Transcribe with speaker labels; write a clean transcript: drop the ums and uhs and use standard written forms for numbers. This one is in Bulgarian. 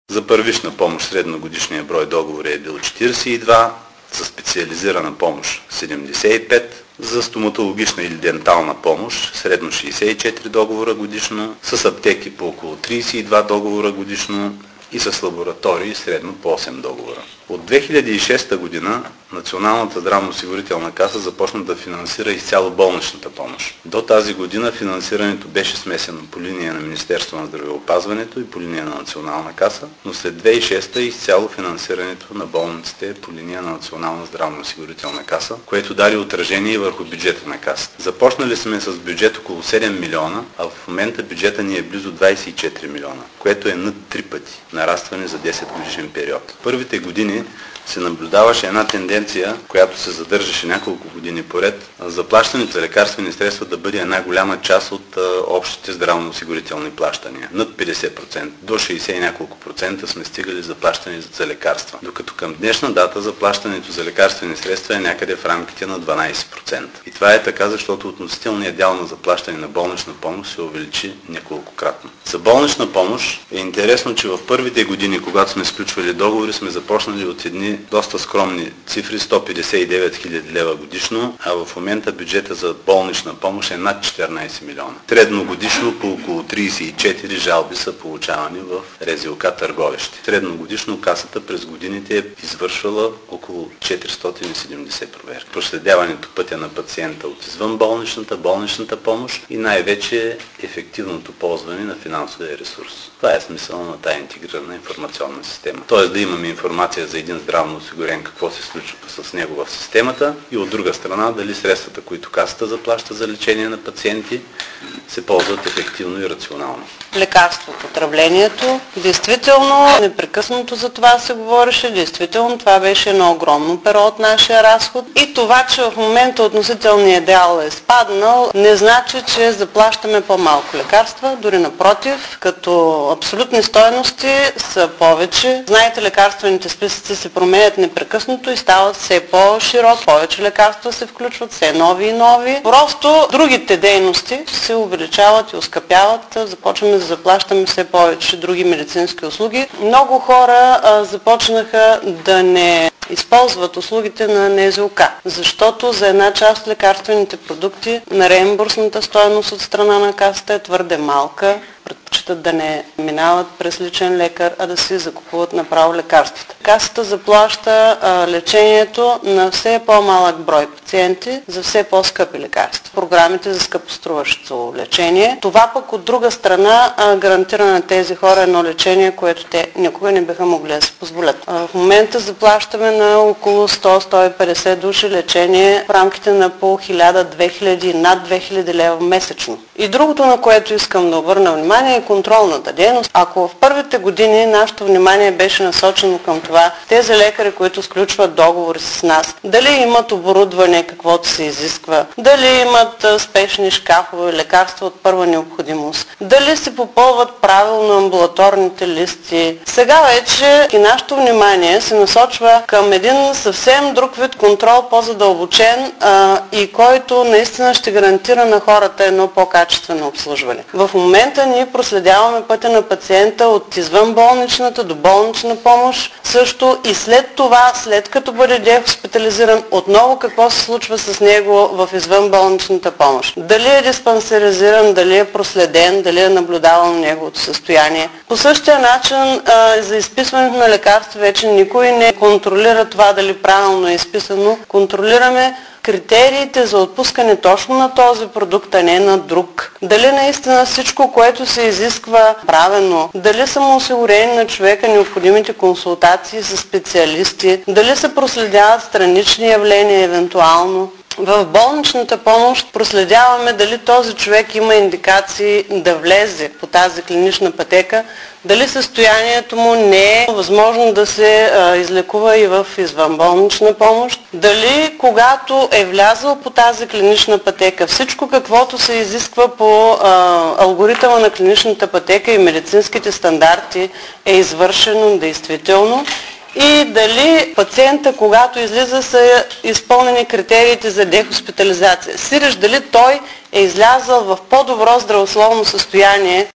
Speaker 1: За първична помощ средногодишният брой договори е бил 42, за специализирана помощ 75, за стоматологична или дентална помощ средно 64 договора годишно, с аптеки по около 32 договора годишно и с лаборатории средно по 8 договора. От 2006 година Националната здравноосигурителна каса започна да финансира изцяло болничната помощ. До тази година финансирането беше смесено по линия на Министерство на здравеопазването и по линия на Национална каса, но след 2006 изцяло финансирането на болниците е по линия на Национална здравноосигурителна каса, което даде отражение върху бюджета на касата. Започнали сме с бюджет около 7 милиона, а в момента бюджета ни е близо 24 милиона, което е над 3 пъти нарастване за 10 годишен период. Първите години се наблюдаваше една тенденция, която се задържаше няколко години поред, заплащането за лекарствени средства да бъде една голяма част от общите здравноосигурителни плащания. Над 50%, до 60 и няколко процента сме стигали заплащане за лекарства. Докато към днешна дата заплащането за лекарствени средства е някъде в рамките на 12%. И това е така, защото относителният дял на заплащане на болнична помощ се увеличи неколкократно. За болнична помощ е интересно, че в първите години, когато сме сключвали договори, сме започнали от едни доста скромни цифри, 159 хиляди лева годишно, а в момента бюджета за болнична помощ е над 14 милиона. Средно годишно по около 34 жалби са получавани в РЗОК Търговище. Средно годишно касата през годините е извършвала около 470 проверки. Проследяването пътя на пациента от болничната помощ и най-вече ефективното ползване на финансовия ресурс. Това е смисъл на тази интегрирана информационна система. Тоест да имаме информация за един здравно осигурен какво се случва с него в системата и от друга страна дали средствата, които касата заплаща за лечение на пациенти, се ползват ефективно и рационално.
Speaker 2: Лекарствопотреблението, действително непрекъснато за това се говореше, действително това беше едно огромно перо от нашия разход и това, че в момента относителният дял е спаднал, не значи, че заплащаме по-малко лекарства, дори напротив, като абсолютни стойности са повече. Знаете, лекарствените списъци се променят непрекъснато и стават все по-широк, повече лекарства се включват, все нови и нови. Просто другите дейности се увеличават и оскъпяват, започваме да заплащаме все повече други медицински услуги. Много хора започнаха да не използват услугите на НЗОК, защото за една част от лекарствените продукти на реимбурсната стойност от страна на касата е твърде малка, предпочитат да не минават през личен лекар, а да си закупуват направо лекарствата. Касата заплаща лечението на все по-малък брой пациенти за все по-скъпи лекарства. Програмите за скъпоструващо лечение. Това пък от друга страна гарантира на тези хора едно лечение, което те никога не биха могли да се позволят. В момента заплащаме на около 100-150 души лечение в рамките на по 1000-2000 и над 2000 лева месечно. И другото, на което искам да обърна внимание, е контролната дейност. Ако в първите години нашето внимание беше насочено към това, тези лекари, които сключват договори с нас, дали имат оборудване, каквото се изисква, дали имат спешни шкафове, лекарства от първа необходимост, дали се попълват правилно амбулаторните листи. Сега вече и нашето внимание се насочва към един съвсем друг вид контрол, по-задълбочен и който наистина ще гарантира на хората едно по-качествено обслужване. В момента ние проследяваме пътя на пациента от извънболничната до болнична помощ, също и след това, след като бъде дехоспитализиран, отново какво се случва с него в извънболничната помощ. Дали е диспансеризиран, дали е проследен, дали е наблюдавано неговото състояние. По същия начин за изписването на лекарства вече никой не контролира това дали правилно е изписано. Контролираме критериите за отпускане точно на този продукт, а не на друг. Дали наистина всичко, което се изисква правилно, дали са му осигурени на човека необходимите консултации с специалисти, дали се проследяват странични явления евентуално. В болничната помощ проследяваме дали този човек има индикации да влезе по тази клинична пътека, дали състоянието му не е възможно да се излекува и в извънболнична помощ, дали когато е влязъл по тази клинична пътека, всичко каквото се изисква по алгоритъма на клиничната пътека и медицинските стандарти е извършено действително. И дали пациента, когато излиза, са изпълнени критериите за дехоспитализация. Сиреч дали той е излязъл в по-добро здравословно състояние.